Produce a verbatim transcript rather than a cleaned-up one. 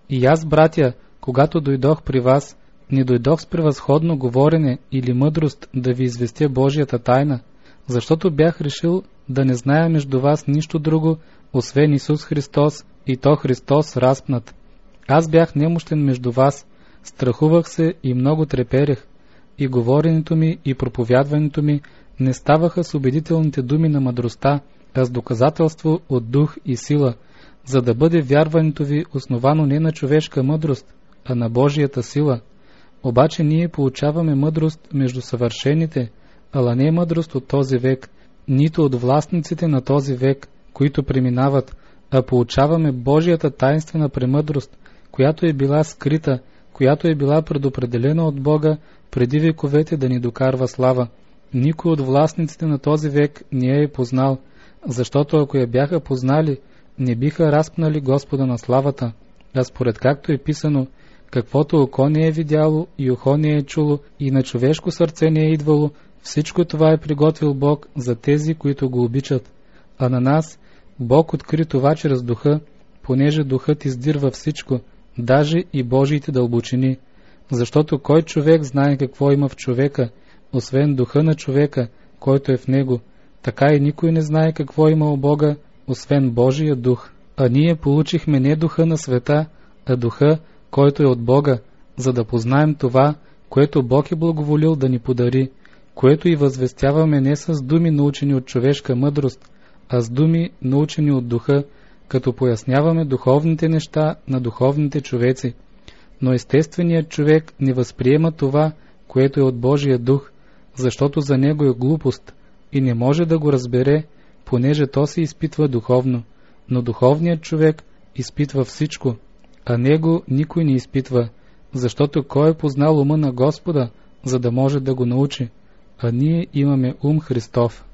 И аз, братя, когато дойдох при вас, не дойдох с превъзходно говорене или мъдрост да ви известя Божията тайна, защото бях решил да не зная между вас нищо друго, освен Исус Христос и то Христос разпнат. Аз бях немощен между вас, страхувах се и много треперех, и говоренето ми и проповядването ми не ставаха с убедителните думи на мъдростта, а с доказателство от дух и сила, за да бъде вярването ви основано не на човешка мъдрост, а на Божията сила. Обаче ние получаваме мъдрост между съвършените, ала не мъдрост от този век, нито от властниците на този век, които преминават, а получаваме Божията таинствена премъдрост, която е била скрита, която е била предопределена от Бога преди вековете да ни докарва слава. Никой от властниците на този век не я е познал, защото ако я бяха познали, не биха разпнали Господа на славата. А според както е писано, каквото око не е видяло и ухо не е чуло и на човешко сърце не е идвало, всичко това е приготвил Бог за тези, които го обичат. А на нас Бог откри това чрез духа, понеже духът издирва всичко, даже и Божиите дълбочини. Защото кой човек знае какво има в човека, освен духа на човека, който е в него, така и никой не знае какво има у Бога, освен Божия дух. А ние получихме не духа на света, а духа, който е от Бога, за да познаем това, което Бог е благоволил да ни подари, което и възвестяваме не с думи научени от човешка мъдрост, а с думи научени от духа, като поясняваме духовните неща на духовните човеци. Но естественият човек не възприема това, което е от Божия дух, защото за него е глупост и не може да го разбере, понеже то се изпитва духовно. Но духовният човек изпитва всичко, а него никой не изпитва, защото кой е познал ума на Господа, за да може да го научи? А ние имаме ум Христов.